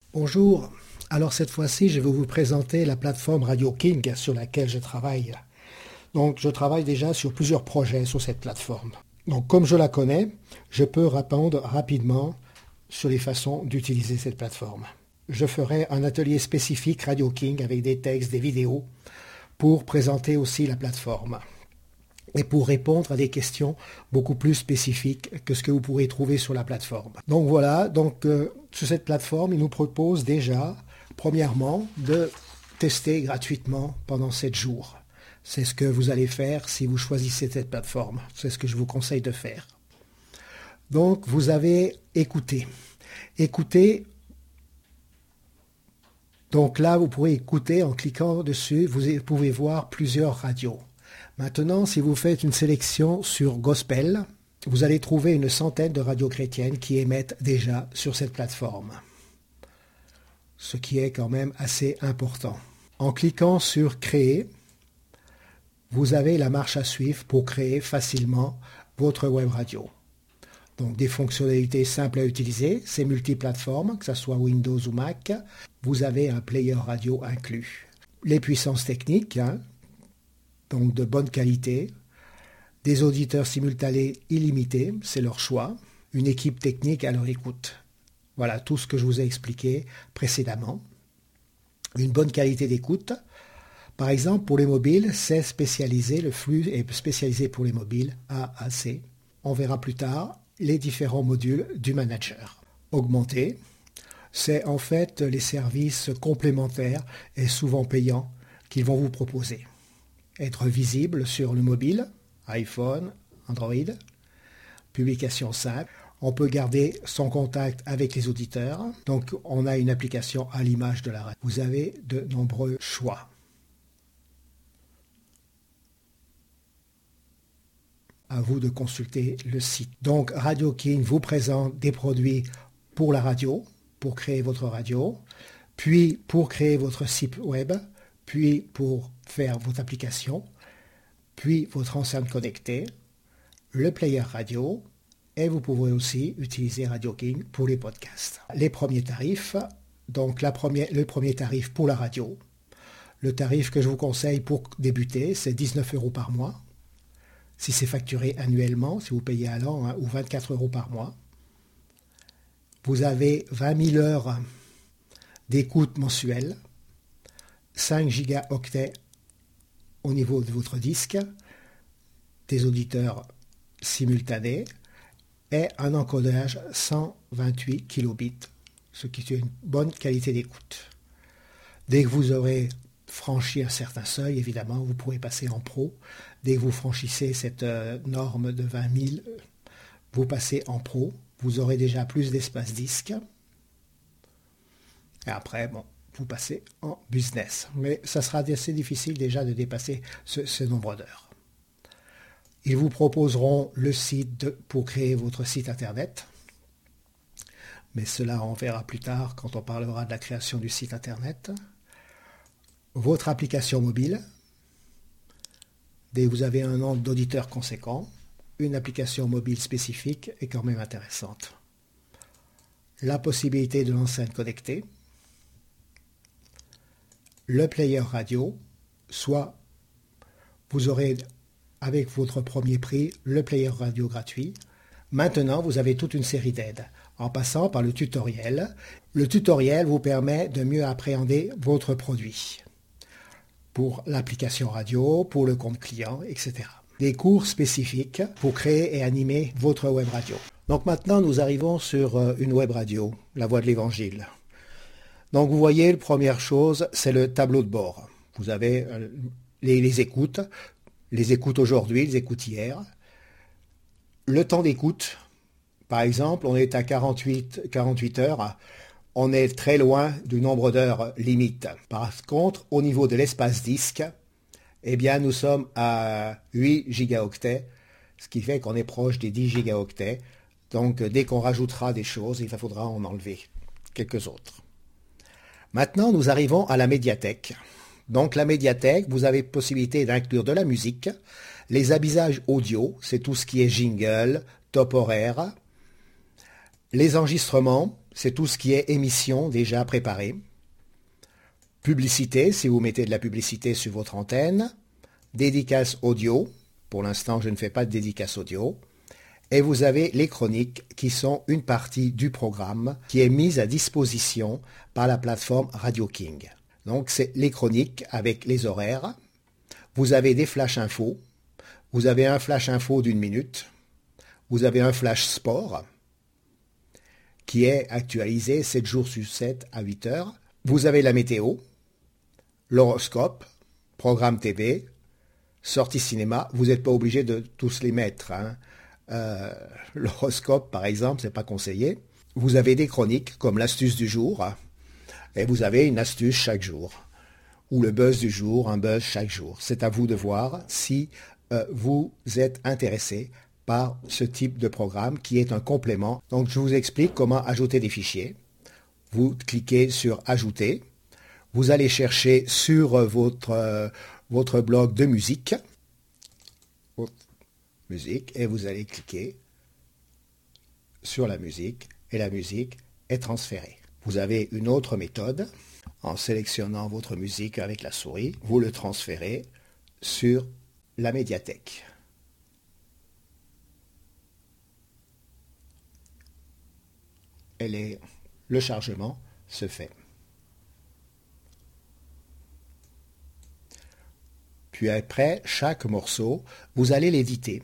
Bonjour, alors cette fois-ci je vais vous présenter la plateforme Radio King sur laquelle je travaille. Donc je travaille déjà sur plusieurs projets sur cette plateforme. Donc comme je la connais, je peux répondre rapidement sur les façons d'utiliser cette plateforme. Je ferai un atelier spécifique Radio King avec des textes, des vidéos pour présenter aussi la plateforme et pour répondre à des questions beaucoup plus spécifiques que ce que vous pourrez trouver sur la plateforme. Donc voilà, sur cette plateforme, il nous propose déjà, premièrement, de tester gratuitement pendant 7 jours. C'est ce que vous allez faire si vous choisissez cette plateforme. C'est ce que je vous conseille de faire. Donc vous avez écouté. Écoutez. Donc là, vous pourrez écouter en cliquant dessus. Vous pouvez voir plusieurs radios. Maintenant, si vous faites une sélection sur Gospel, vous allez trouver une centaine de radios chrétiennes qui émettent déjà sur cette plateforme. Ce qui est quand même assez important. En cliquant sur Créer, vous avez la marche à suivre pour créer facilement votre web radio. Donc des fonctionnalités simples à utiliser, c'est multiplateformes, que ce soit Windows ou Mac. Vous avez un player radio inclus. Les puissances techniques, donc de bonne qualité, des auditeurs simultanés illimités, c'est leur choix, une équipe technique à leur écoute. Voilà tout ce que je vous ai expliqué précédemment. Une bonne qualité d'écoute. Par exemple, pour les mobiles, c'est spécialisé, le flux est spécialisé pour les mobiles A à C. On verra plus tard les différents modules du manager. Augmenter, c'est en fait les services complémentaires et souvent payants qu'ils vont vous proposer. Être visible sur le mobile, iPhone, Android, publication simple. On peut garder son contact avec les auditeurs. Donc on a une application à l'image de la radio. Vous avez de nombreux choix. À vous de consulter le site. Donc Radio King vous présente des produits pour la radio, pour créer votre radio, puis pour créer votre site web, puis pour faire votre application, puis votre enceinte connectée, le player radio, et vous pouvez aussi utiliser Radio King pour les podcasts. Les premiers tarifs, donc le premier tarif pour la radio. Le tarif que je vous conseille pour débuter, c'est 19 € par mois. Si c'est facturé annuellement, si vous payez à l'an, ou 24 € par mois. Vous avez 20 000 heures d'écoute mensuelle, 5 gigaoctets au niveau de votre disque, des auditeurs simultanés et un encodage 128 kilobits, ce qui est une bonne qualité d'écoute. Dès que vous aurez franchi un certain seuil, évidemment, vous pourrez passer en pro. Dès que vous franchissez cette norme de 20 000, vous passez en pro. Vous aurez déjà plus d'espace disque. Et après, vous passez en business. Mais ça sera assez difficile déjà de dépasser ce nombre d'heures. Ils vous proposeront le site pour créer votre site internet. Mais cela, on verra plus tard quand on parlera de la création du site internet. Votre application mobile. Dès que vous avez un nombre d'auditeurs conséquent, une application mobile spécifique est quand même intéressante. La possibilité de l'enceinte connectée. Le player radio, soit vous aurez avec votre premier prix le player radio gratuit. Maintenant, vous avez toute une série d'aides en passant par le tutoriel. Le tutoriel vous permet de mieux appréhender votre produit pour l'application radio, pour le compte client, etc. Des cours spécifiques pour créer et animer votre web radio. Donc maintenant, nous arrivons sur une web radio, la Voix de l'Évangile. Donc vous voyez, la première chose, c'est le tableau de bord. Vous avez les écoutes aujourd'hui, les écoutes hier. Le temps d'écoute, par exemple, on est à 48 heures. On est très loin du nombre d'heures limite. Par contre, au niveau de l'espace disque, eh bien, nous sommes à 8 gigaoctets, ce qui fait qu'on est proche des 10 gigaoctets. Donc, dès qu'on rajoutera des choses, il faudra en enlever quelques autres. Maintenant, nous arrivons à la médiathèque. Donc, la médiathèque, vous avez possibilité d'inclure de la musique, les habillages audio, c'est tout ce qui est jingle, top horaire, les enregistrements, c'est tout ce qui est émission déjà préparée. Publicité, si vous mettez de la publicité sur votre antenne. Dédicace audio. Pour l'instant, je ne fais pas de dédicace audio. Et vous avez les chroniques qui sont une partie du programme qui est mise à disposition par la plateforme Radio King. Donc, c'est les chroniques avec les horaires. Vous avez des flash infos. Vous avez un flash info d'1 minute. Vous avez un flash sport qui est actualisé 7 jours sur 7 à 8 heures. Vous avez la météo, l'horoscope, programme TV, sortie cinéma. Vous n'êtes pas obligé de tous les mettre, hein. L'horoscope, par exemple, c'est pas conseillé. Vous avez des chroniques comme l'astuce du jour, et vous avez une astuce chaque jour. Ou le buzz du jour, un buzz chaque jour. C'est à vous de voir si vous êtes intéressé par ce type de programme qui est un complément. Donc je vous explique comment ajouter des fichiers. Vous cliquez sur Ajouter. Vous allez chercher sur votre blog de musique, et vous allez cliquer sur la musique et la musique est transférée. Vous avez une autre méthode. En sélectionnant votre musique avec la souris, vous le transférez sur la médiathèque. Le chargement se fait. Puis après, chaque morceau, vous allez l'éditer.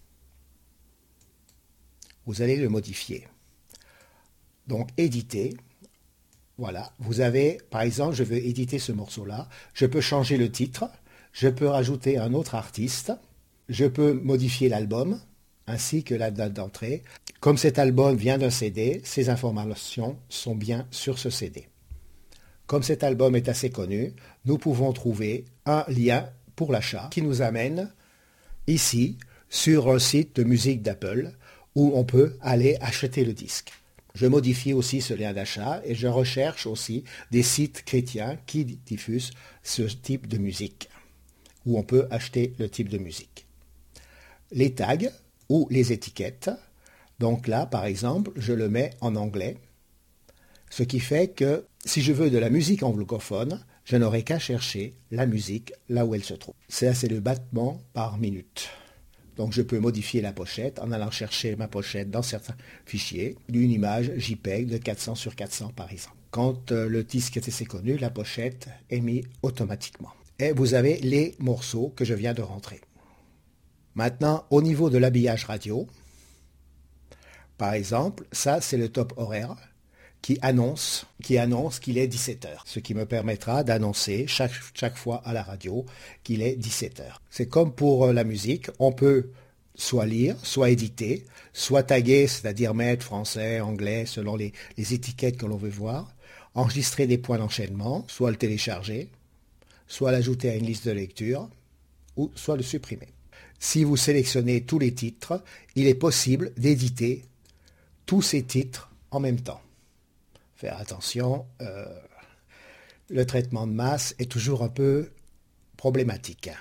Vous allez le modifier. Donc, éditer. Voilà. Vous avez, par exemple, je veux éditer ce morceau-là. Je peux changer le titre. Je peux rajouter un autre artiste. Je peux modifier l'album, ainsi que la date d'entrée. Comme cet album vient d'un CD, ces informations sont bien sur ce CD. Comme cet album est assez connu, nous pouvons trouver un lien pour l'achat qui nous amène ici sur un site de musique d'Apple où on peut aller acheter le disque. Je modifie aussi ce lien d'achat et je recherche aussi des sites chrétiens qui diffusent ce type de musique, où on peut acheter le type de musique. Les tags ou les étiquettes, donc là par exemple, je le mets en anglais, ce qui fait que si je veux de la musique anglophone, je n'aurai qu'à chercher la musique là où elle se trouve. C'est le battement par minute. Donc je peux modifier la pochette en allant chercher ma pochette dans certains fichiers, d'une image JPEG de 400 sur 400 par exemple. Quand le disque est assez connu, la pochette est mise automatiquement. Et vous avez les morceaux que je viens de rentrer. Maintenant, au niveau de l'habillage radio, par exemple, ça c'est le top horaire qui annonce qu'il est 17 heures, ce qui me permettra d'annoncer chaque fois à la radio qu'il est 17 heures. C'est comme pour la musique, on peut soit lire, soit éditer, soit taguer, c'est-à-dire mettre français, anglais, selon les étiquettes que l'on veut voir, enregistrer des points d'enchaînement, soit le télécharger, soit l'ajouter à une liste de lecture, ou soit le supprimer. Si vous sélectionnez tous les titres, il est possible d'éditer tous ces titres en même temps. Faire attention, le traitement de masse est toujours un peu problématique.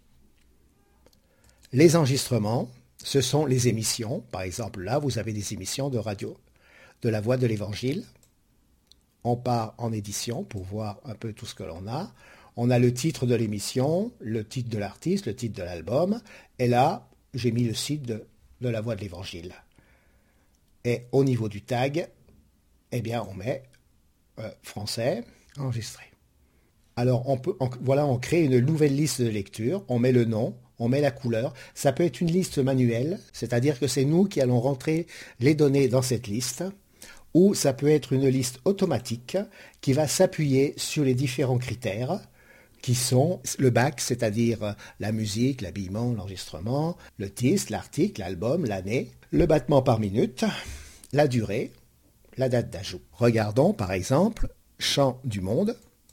Les enregistrements, ce sont les émissions. Par exemple, là, vous avez des émissions de radio, de la Voix de l'Évangile. On part en édition pour voir un peu tout ce que l'on a. On a le titre de l'émission, le titre de l'artiste, le titre de l'album. Et là, j'ai mis le site de la Voix de l'Évangile. Et au niveau du tag, eh bien, on met français enregistré. Alors, on crée une nouvelle liste de lecture, on met le nom, on met la couleur. Ça peut être une liste manuelle, c'est-à-dire que c'est nous qui allons rentrer les données dans cette liste, ou ça peut être une liste automatique qui va s'appuyer sur les différents critères qui sont le bac, c'est-à-dire la musique, l'habillement, l'enregistrement, le titre, l'article, l'album, l'année, le battement par minute, la durée, la date d'ajout. Regardons par exemple Chant du monde.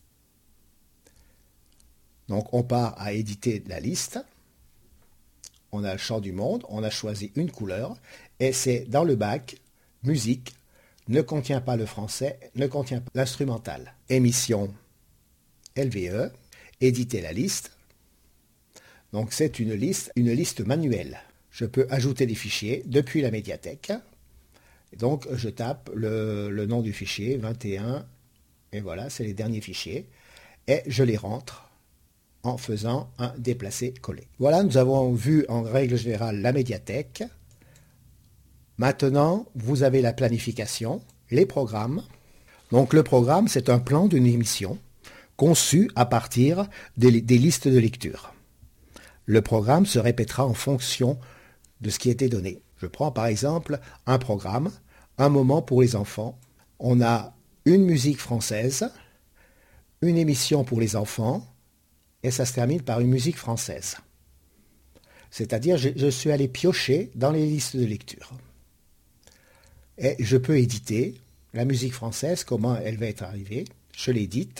Donc on part à éditer la liste. On a le Chant du monde, on a choisi une couleur et c'est dans le bac musique, ne contient pas le français, ne contient pas l'instrumental. Émission LVE, éditer la liste. Donc c'est une liste manuelle. Je peux ajouter des fichiers depuis la médiathèque. Donc je tape le nom du fichier, 21, et voilà, c'est les derniers fichiers, et je les rentre en faisant un déplacer-coller. Voilà, nous avons vu en règle générale la médiathèque. Maintenant, vous avez la planification, les programmes. Donc le programme, c'est un plan d'une émission conçu à partir des listes de lecture. Le programme se répétera en fonction de ce qui a été donné. Je prends par exemple un programme, un moment pour les enfants. On a une musique française, une émission pour les enfants, et ça se termine par une musique française. C'est-à-dire, je suis allé piocher dans les listes de lecture. Et je peux éditer la musique française, comment elle va être arrivée. Je l'édite.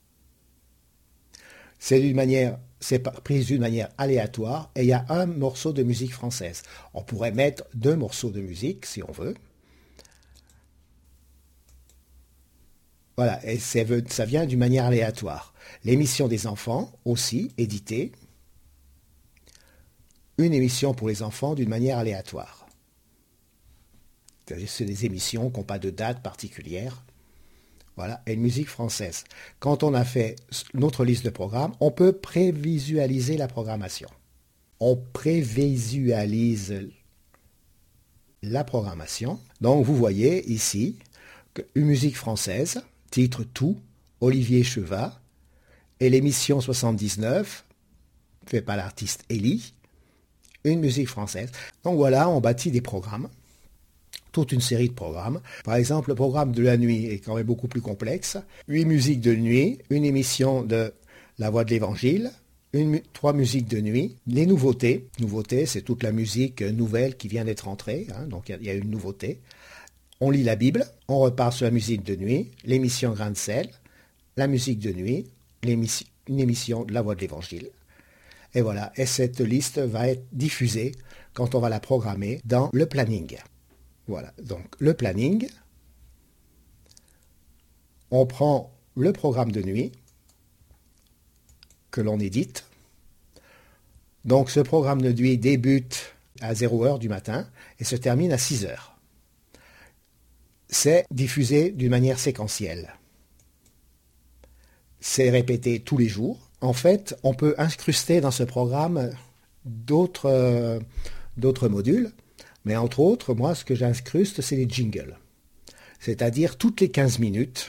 C'est prise d'une manière aléatoire et il y a un morceau de musique française. On pourrait mettre 2 morceaux de musique si on veut. Voilà, et ça vient d'une manière aléatoire. L'émission des enfants aussi, éditée. Une émission pour les enfants d'une manière aléatoire. C'est des émissions qui n'ont pas de date particulière. Voilà, et une musique française. Quand on a fait notre liste de programmes, on peut prévisualiser la programmation. On prévisualise la programmation. Donc vous voyez ici une musique française, titre Tout, Olivier Chevat, et l'émission 79, fait par l'artiste Elie, une musique française. Donc voilà, on bâtit des programmes. Toute une série de programmes. Par exemple, le programme de la nuit est quand même beaucoup plus complexe. 8 musiques de nuit, une émission de La Voix de l'Évangile, 3 musiques de nuit. Les nouveautés. Nouveautés, c'est toute la musique nouvelle qui vient d'être entrée. Donc il y a une nouveauté. On lit la Bible, on repart sur la musique de nuit, l'émission Grain de sel, la musique de nuit, une émission de La Voix de l'Évangile. Et voilà, et cette liste va être diffusée quand on va la programmer dans le planning. Voilà, donc le planning, on prend le programme de nuit que l'on édite. Donc ce programme de nuit débute à 0h du matin et se termine à 6h. C'est diffusé d'une manière séquentielle. C'est répété tous les jours. En fait, on peut incruster dans ce programme d'autres modules. Mais entre autres, moi, ce que j'incruste, c'est les jingles. C'est-à-dire, toutes les 15 minutes,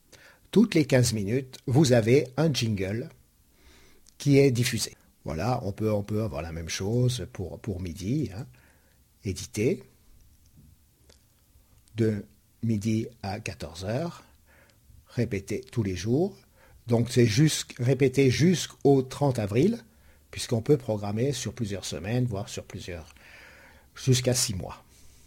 vous avez un jingle qui est diffusé. Voilà, on peut avoir la même chose pour midi, édité, de midi à 14h, répété tous les jours. Donc, c'est répété jusqu'au 30 avril, puisqu'on peut programmer sur plusieurs semaines, voire jusqu'à 6 mois.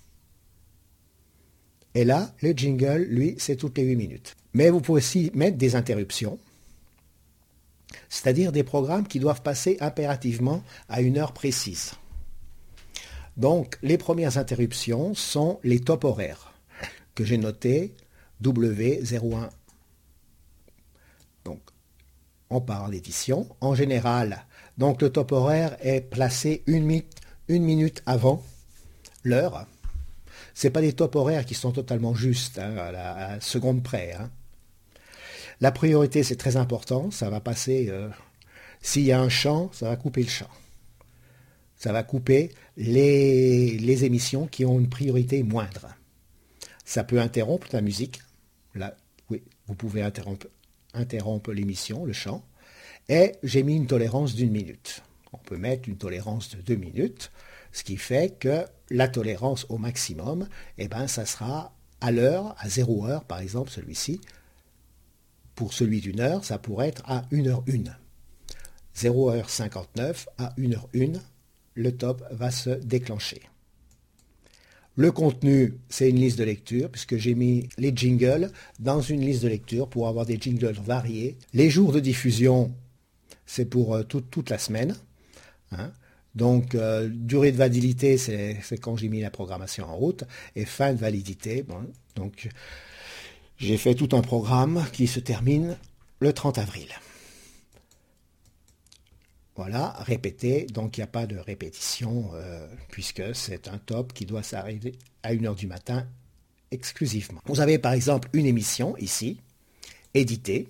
Et là, le jingle, lui, c'est toutes les 8 minutes. Mais vous pouvez aussi mettre des interruptions, c'est-à-dire des programmes qui doivent passer impérativement à une heure précise. Donc, les premières interruptions sont les top horaires, que j'ai notés W01. Donc, on parle d'édition. En général, donc le top horaire est placé une minute avant l'heure. Ce n'est pas des top horaires qui sont totalement justes, à la seconde près. La priorité, c'est très important. Ça va passer, s'il y a un chant, ça va couper le chant. Ça va couper les émissions qui ont une priorité moindre. Ça peut interrompre la musique. Là, oui, vous pouvez interrompre l'émission, le chant. Et j'ai mis une tolérance d'1 minute. On peut mettre une tolérance de 2 minutes. Ce qui fait que la tolérance au maximum, ça sera à l'heure, à 0h par exemple, celui-ci. Pour celui d'une heure, ça pourrait être à 1h01. 0h59 à 1h01, le top va se déclencher. Le contenu, c'est une liste de lecture, puisque j'ai mis les jingles dans une liste de lecture pour avoir des jingles variés. Les jours de diffusion, c'est pour toute la semaine. Donc, durée de validité, c'est quand j'ai mis la programmation en route. Et fin de validité, donc j'ai fait tout un programme qui se termine le 30 avril. Voilà, répété, donc il n'y a pas de répétition, puisque c'est un top qui doit s'arriver à 1h du matin exclusivement. Vous avez par exemple une émission ici, éditée.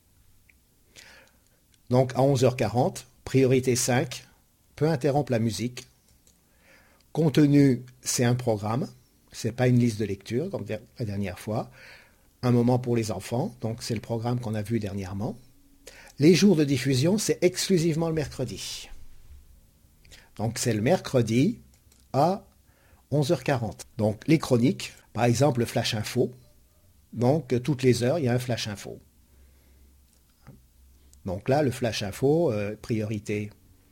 Donc à 11h40, priorité 5, peut interrompre la musique. Contenu, c'est un programme, c'est pas une liste de lecture, comme la dernière fois. Un moment pour les enfants, donc c'est le programme qu'on a vu dernièrement. Les jours de diffusion, c'est exclusivement le mercredi. Donc c'est le mercredi à 11h40. Donc les chroniques, par exemple le Flash Info. Donc toutes les heures, il y a un Flash Info. Donc là, le Flash Info, priorité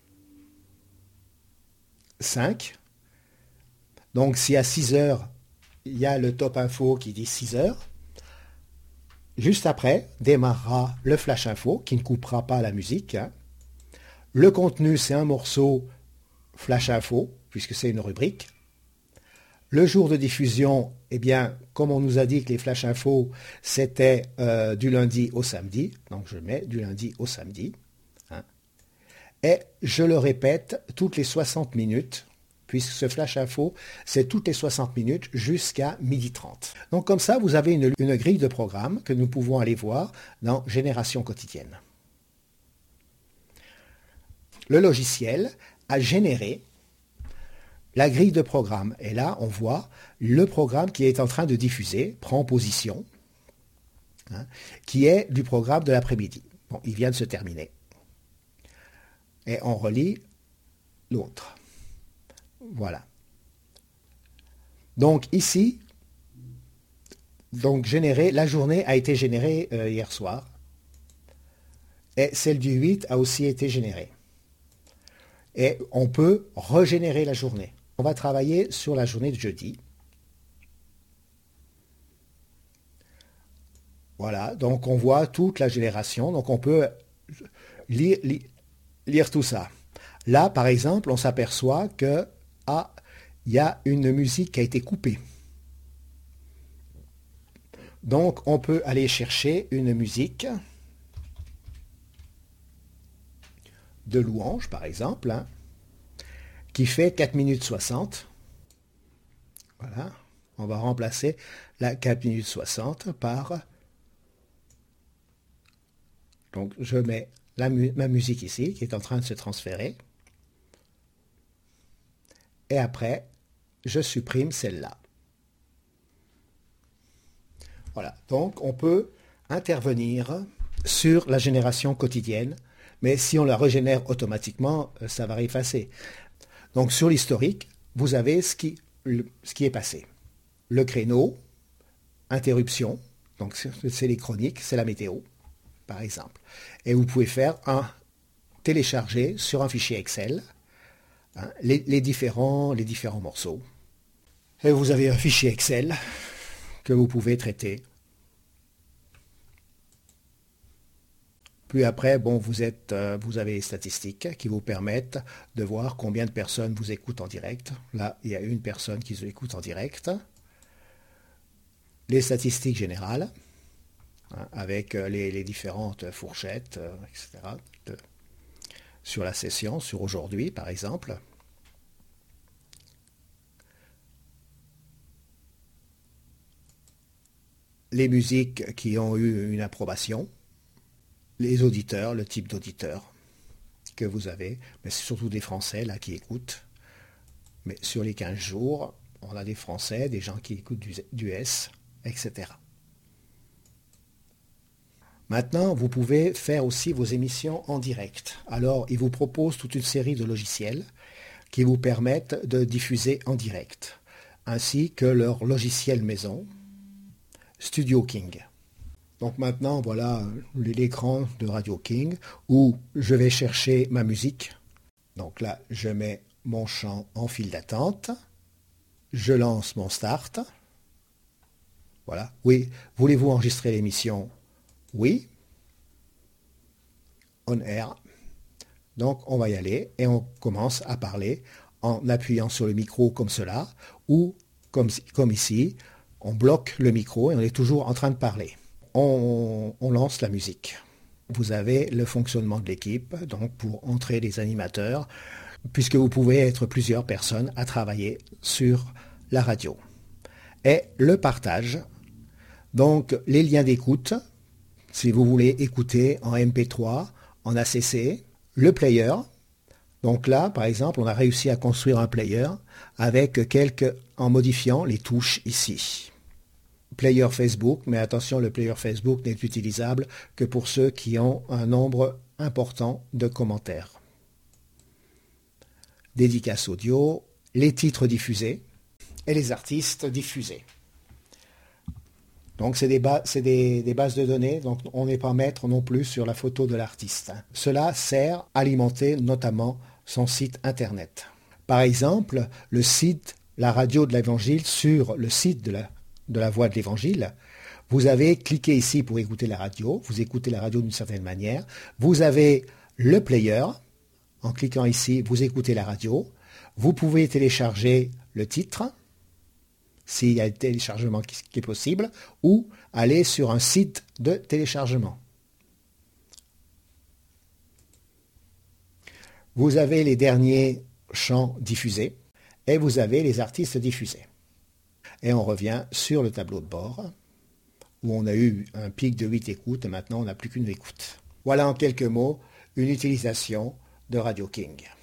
5. Donc si à 6 heures, il y a le Top Info qui dit 6 heures, juste après démarrera le Flash Info qui ne coupera pas la musique. Le contenu, c'est un morceau Flash Info, puisque c'est une rubrique. Le jour de diffusion, eh bien, comme on nous a dit que les Flash Info, c'était du lundi au samedi, donc je mets du lundi au samedi. Et je le répète toutes les 60 minutes, puisque ce Flash Info, c'est toutes les 60 minutes jusqu'à 12h30. Donc comme ça, vous avez une grille de programme que nous pouvons aller voir dans Génération quotidienne. Le logiciel a généré la grille de programme. Et là, on voit le programme qui est en train de diffuser, prend position, qui est du programme de l'après-midi. Bon, il vient de se terminer. Et on relit l'autre. Voilà. Donc ici, la journée a été générée hier soir. Et celle du 8 a aussi été générée. Et on peut régénérer la journée. On va travailler sur la journée de jeudi. Voilà, donc on voit toute la génération. Donc on peut lire tout ça. Là, par exemple, on s'aperçoit que il y a une musique qui a été coupée. Donc on peut aller chercher une musique de louange, par exemple, qui fait 4 minutes 60. Voilà, on va remplacer la 4 minutes 60 par... Donc je mets ma musique ici, qui est en train de se transférer. Et après, je supprime celle-là. Voilà, donc on peut intervenir sur la génération quotidienne, mais si on la régénère automatiquement, ça va effacer. Donc sur l'historique, vous avez ce qui est passé. Le créneau, interruption, donc c'est les chroniques, c'est la météo, par exemple. Et vous pouvez faire télécharger sur un fichier Excel les différents morceaux. Et vous avez un fichier Excel que vous pouvez traiter. Puis après, bon, vous avez les statistiques qui vous permettent de voir combien de personnes vous écoutent en direct. Là, il y a une personne qui vous écoute en direct. Les statistiques générales, avec les différentes fourchettes, etc. Sur la session, sur aujourd'hui, par exemple. Les musiques qui ont eu une approbation. Les auditeurs, le type d'auditeur que vous avez, mais c'est surtout des Français là qui écoutent. Mais sur les 15 jours, on a des Français, des gens qui écoutent du S, etc. Maintenant, vous pouvez faire aussi vos émissions en direct. Alors, ils vous proposent toute une série de logiciels qui vous permettent de diffuser en direct, ainsi que leur logiciel maison, Studio King. Donc maintenant, voilà l'écran de Radio King où je vais chercher ma musique. Donc là, je mets mon chant en file d'attente. Je lance mon start. Voilà. Oui, voulez-vous enregistrer l'émission? Oui. On air. Donc on va y aller et on commence à parler en appuyant sur le micro comme cela ou comme ici. On bloque le micro et on est toujours en train de parler. On lance la musique. Vous avez le fonctionnement de l'équipe, donc pour entrer les animateurs, puisque vous pouvez être plusieurs personnes à travailler sur la radio. est le partage. Donc les liens d'écoute, si vous voulez écouter en MP3, en ACC, le player. Donc là, par exemple, on a réussi à construire un player avec en modifiant les touches ici. Player Facebook, mais attention, le player Facebook n'est utilisable que pour ceux qui ont un nombre important de commentaires. Dédicace audio, les titres diffusés et les artistes diffusés. Donc c'est des bases de données, donc on n'est pas maître non plus sur la photo de l'artiste. Cela sert à alimenter notamment son site internet. Par exemple, le site La Radio de l'Évangile sur le site de la Voix de l'Évangile. Vous avez cliqué ici pour écouter la radio, vous écoutez la radio d'une certaine manière. Vous avez le player, en cliquant ici, vous écoutez la radio. Vous pouvez télécharger le titre, s'il y a un téléchargement qui est possible, ou aller sur un site de téléchargement. Vous avez les derniers chants diffusés et vous avez les artistes diffusés. Et on revient sur le tableau de bord où on a eu un pic de 8 écoutes et maintenant on n'a plus qu'une écoute. Voilà en quelques mots une utilisation de Radio King.